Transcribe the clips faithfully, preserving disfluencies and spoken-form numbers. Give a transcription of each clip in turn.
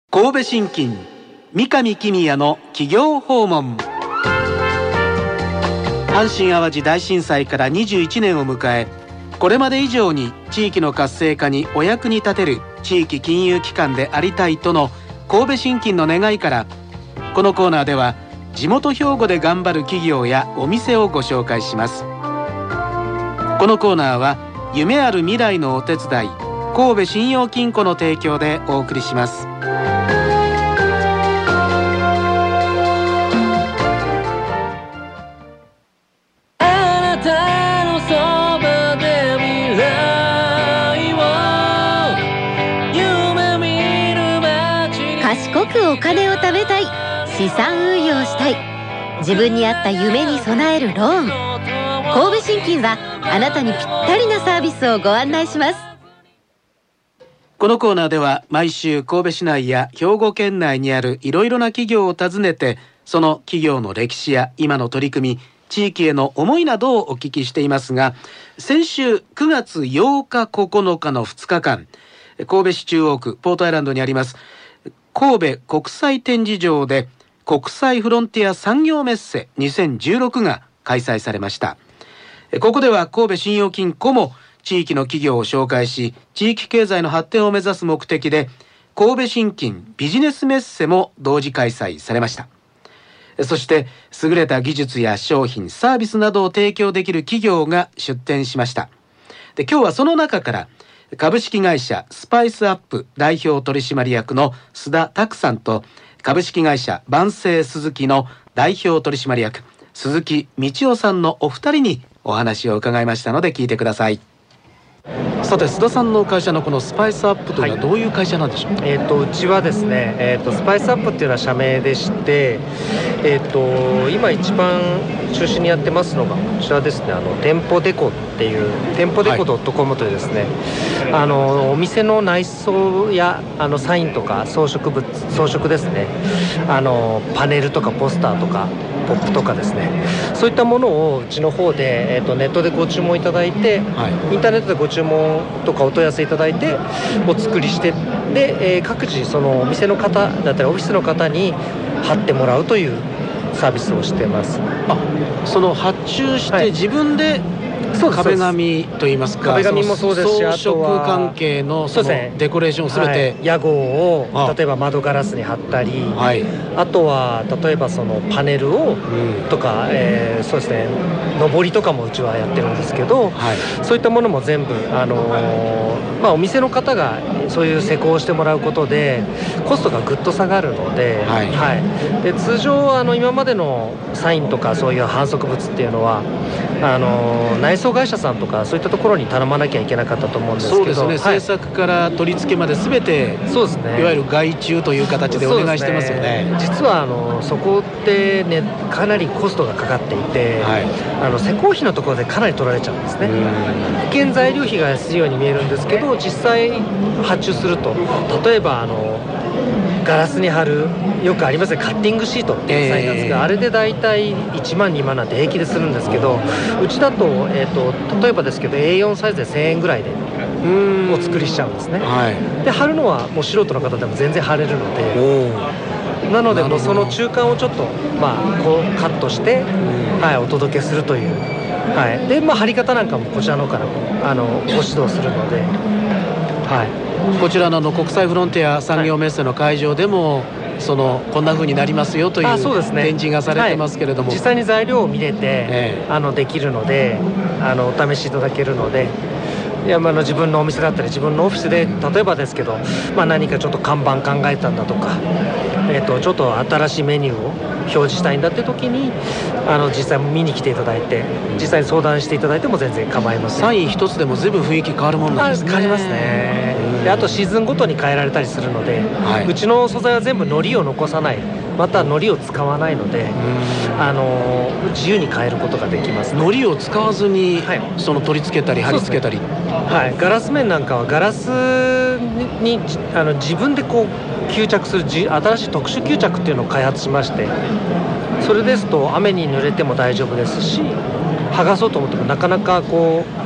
神戸信金三上公也の企業訪問。阪神・淡路大震災からにじゅういちねんを迎え、これまで以上に地域の活性化にお役に立てる地域金融機関でありたいとの神戸信金の願いから、このコーナーでは地元兵庫で頑張る企業やお店をご紹介します。このコーナーは夢ある未来のお手伝い、神戸信用金庫の提供でお送りします。 賢くお金を貯めたい、資産運用したい、自分に合った夢に備えるローン。神戸信金はあなたにぴったりなサービスをご案内します。 このコーナーでは毎週神戸市内や兵庫県内にあるいろいろな企業を訪ねて、その企業の歴史や今の取り組み、地域への思いなどをお聞きしていますが、先週くがつようかここのかのふつかかん、神戸市中央区ポートアイランドにあります神戸国際展示場で国際フロンティア産業メッセにせんじゅうろくが開催されました。ここでは神戸信用金庫も地域の企業を紹介し、地域経済の発展を目指す目的で神戸信金ビジネスメッセも同時開催されました。そして優れた技術や商品サービスなどを提供できる企業が出展しました。で、今日はその中から株式会社スパイスアップ代表取締役の須田拓さんと、株式会社万世鈴木の代表取締役鈴木道夫さんのお二人にお話を伺いましたので聞いてください。さて、須田さんの会社のこのスパイスアップというのはどういう会社なんでしょうか。 はい、えー、とうちはですね、えー、とスパイスアップっていうのは社名でして、えー、と今一番中心にやってますのがこちらですね、あの店舗デコっていう店舗デコ .com というですね、はい、あのお店の内装やあのサインとか装飾物装飾ですね、あのパネルとかポスターとかポップとかですね、そういったものをうちの方で、えー、とネットでご注文いただいて、はい、インターネットでご注文とかお問い合わせいただいてお作りしてで、えー、各自そのお店の方だったりオフィスの方に貼ってもらうというサービスをしています。 あ、その発注して自分で、はい、壁紙といいますか、 壁紙もそうですし、 装飾関係のそのデコレーションをすべて、はい、 屋号を例えば窓ガラスに貼ったり、はい、あとは例えばそのパネルを、うん、とか、えー、そうですね、上りとかもうちはやってるんですけど、はい、そういったものも全部、あのーまあ、お店の方がそういう施工をしてもらうことでコストがぐっと下がるので、はいはい、で通常あの今までのサインとかそういう販促物っていうのはあの内装会社さんとかそういったところに頼まなきゃいけなかったと思うんですけど、 そうですね、はい、制作から取り付けまで全て、そうですね、いわゆる外注という形でお願いしてますよね。 実はあのそこってね、かなりコストがかかっていて、はい、あの施工費のところでかなり取られちゃうんですね。一見材料費が安いように見えるんですけど、実際発注すると、例えばあのガラスに貼るよくありますね、カッティングシートっていうサインなんですが、えー、あれでだいたいいちまんにまんなんて平気でするんですけど、うちだと、えーと、例えばですけど エーよん サイズでせんえんぐらいでお作りしちゃうんですね。はい、で貼るのはもう素人の方でも全然貼れるので、なのでもうその中間をちょっと、まあ、こうカットして、はい、お届けするという、はい、で、まあ、貼り方なんかもこちらの方からあのご指導するので、はい、こちらの国際フロンティア産業メッセの会場でも、はい、そのこんな風になりますよという展示がされてますけれども、はい、実際に材料を見れて、ええ、あのできるので、あのお試しいただけるので、いや、まあ、の自分のお店だったり自分のオフィスで例えばですけど、まあ、何かちょっと看板考えたんだとか、えー、とちょっと新しいメニューを表示したいんだって時にあの実際見に来ていただいて実際に相談していただいても全然構いません。 サイン一つでも随分雰囲気変わるもんなんですね。 変わりますね。であとシーズンごとに変えられたりするので、はい、うちの素材は全部糊を残さない、また糊を使わないので、あの自由に変えることができます、ね、 糊を使わずに、はい、その取り付けたり貼り付けたり、ね、 はい、ガラス面なんかはガラスにあの自分でこう吸着するじ新しい特殊吸着っていうのを開発しまして、それですと雨に濡れても大丈夫ですし、剥がそうと思ってもなかなかこう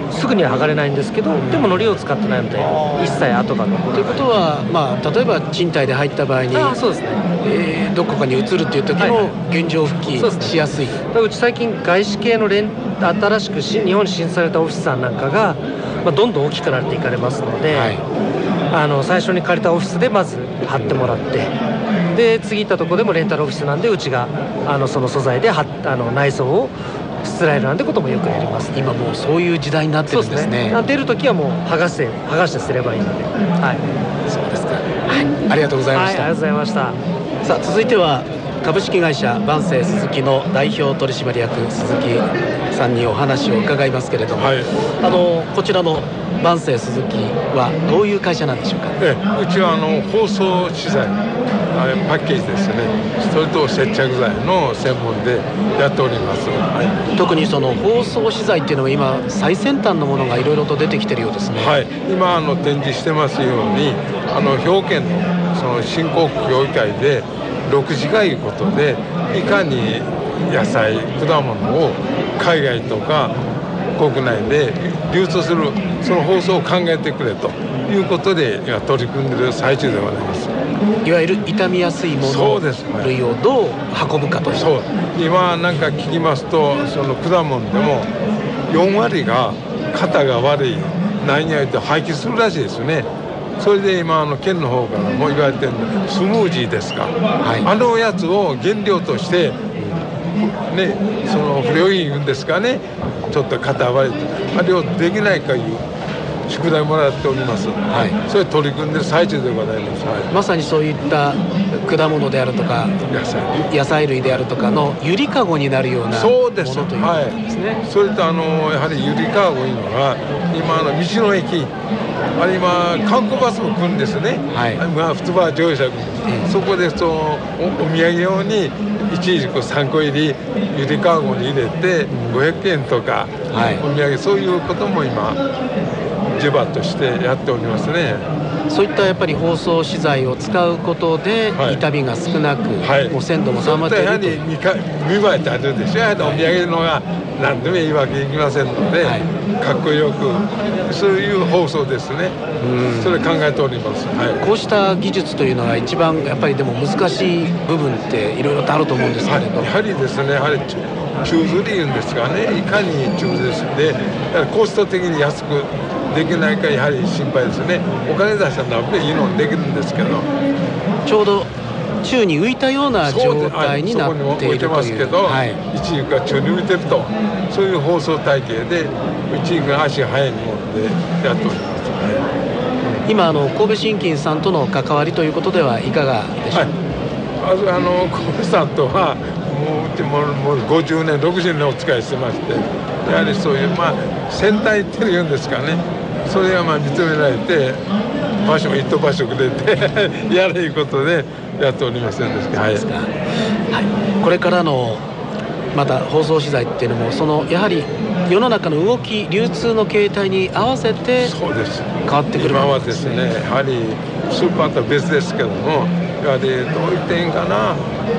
すぐには剥がれないんですけど、でも糊を使ってないので一切跡が残る。 ということは、まあ、例えば賃貸で入った場合に、 あそうですね、 えー、どこかに移るっていう時も現状復帰しやすい。 うち最近外資系のレン新しくし日本に進出されたオフィスさんなんかが、まあ、どんどん大きくなっていかれますので、はい、あの最初に借りたオフィスでまず貼ってもらって、で次行ったところでもレンタルオフィスなんでうちがあのその素材ではあの内装をしつらえるなんてこともよくやります。 今もうそういう時代になってるんですね。そうですね。 出るときはもう剥がして剥がしてすればいいので、はい、 そうですか。はい、ありがとうございました。 はい、ありがとうございました。 さあ続いては株式会社万世鈴木の代表取締役鈴木さんにお話を伺いますけれども、はい、あのこちらの万世鈴木はどういう会社なんでしょうか。 ええ、うちはあの包装資材パッケージですね、それと接着剤の専門でやっております、はい、 特にその包装資材っていうのは今最先端のものがいろいろと出てきてるようですね。 はい、今あの展示してますようにあの兵庫県のその振興協議会でろく次会いうことでいかに野菜果物を海外とか国内で流通するその包装を考えてくれということで今取り組んでいる最中でございます。 いわゆる傷みやすいもの類をどう運ぶかという。 そう、今なんか聞きますとその果物でもよん割が型が悪い何々と廃棄するらしいですね。それで今あの県の方からも言われてるのスムージーですか、はい、あのやつを原料としてね、その不良品ですかね、ちょっと型割れてあれをできないかいう宿題もらっております、はい、それ取り組んでる最中でございます、はい、 まさにそういった果物であるとか野菜、野菜類であるとかのゆりかごになるようなものそうですということですね、はい、 それとあのやはりゆりかごいうのが今の道の駅あれ今観光バスも来るんですね、はい、まあ普通は乗用車来る、うん、そこでその お, お土産用にいちじくさんこ入りゆりかごに入れてごひゃくえんとか、はい、お土産そういうことも今地場としてやっておりますね。 そういったやっぱり包装資材を使うことで傷みが少なく、はい、もう鮮度も保っていると。やはり見栄えてあるでしょ。やはりお土産のが何でもいいわけいきませんので、はい、かっこよくそういう包装ですね。うん、それ考えております、はい、 こうした技術というのは一番やっぱりでも難しい部分っていろいろとあると思うんですけれど、 はい、やはりですね、やはり中ずりいうんですかね、いかに中ずですでコスト的に安くできないかやはり心配ですね。お金出したらいいのにできるんですけど、 ちょうど宙に浮いたような状態になっているという、 ますけど、はい、一軸が宙に浮いてるとそういう包装体系で一軸が足が速いものでやっております、 はい、今あの神戸信金さんとの関わりということではいかがでしょうか。 はい、あの神戸さんとはもううちももうごじゅうねんろくじゅうねんお使いしてまして、やはりそういうまあ先端行ってるいうんですかね、それがまあ認められて場所一等場所くれてやれいうことでやっておりませんですけど、はい、はい、 これからのまた包装資材っていうのもそのやはり世の中の動き流通の形態に合わせて変わってくる今はですね、やはりスーパーとは別ですけども、やはりどう言っていいんかな、あの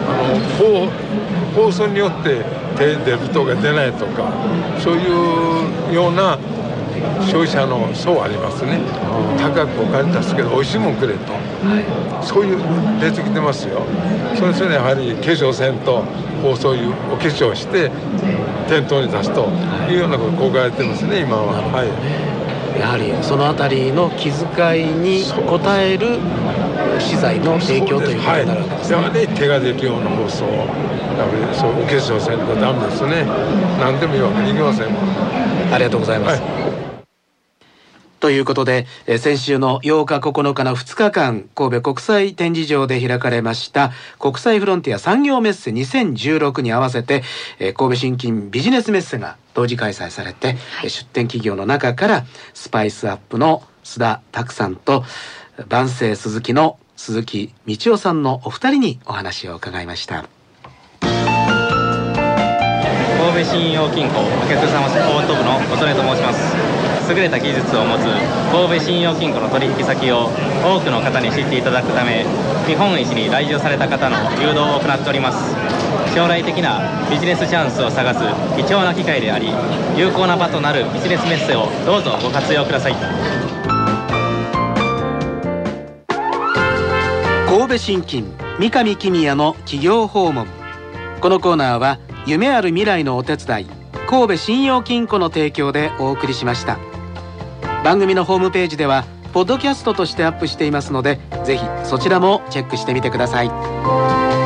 包装によって手出るとか出ないとかそういうような消費者の層ありますね。高くお金出すけど美味しいもんくれと、はい、そういう出てきてますよ。それそれやはり化粧せんとそういうお化粧して店頭に出すというようなことを考えてますね今は、はい、 やはりそのあたりの気遣いに応える資材の提供ということになるわけですね。 やはり手ができるような包装、そうお化粧せんとダメですね。何でもいいわけにいきませんもん。 ありがとうございます、はい。ということで、え先週のようかここのかのふつかかん神戸国際展示場で開かれました国際フロンティア産業メッセにせんじゅうろくに合わせて、え神戸信金ビジネスメッセが同時開催されて、はい、出展企業の中からスパイスアップの須田拓さんと万世鈴木の鈴木道夫さんのお二人にお話を伺いました。 神戸信用金庫お客様サポート部の小曽根と申します。優れた技術を持つ神戸信用金庫の取引先を多くの方に知っていただくため、日本一に来場された方の誘導を行っております。 将来的なビジネスチャンスを探す貴重な機会であり、有効な場となるビジネスメッセをどうぞご活用ください。 神戸信金三上公也の企業訪問。このコーナーは夢ある未来のお手伝い、神戸信用金庫の提供でお送りしました。番組のホームページではポッドキャストとしてアップしていますので、ぜひそちらもチェックしてみてください。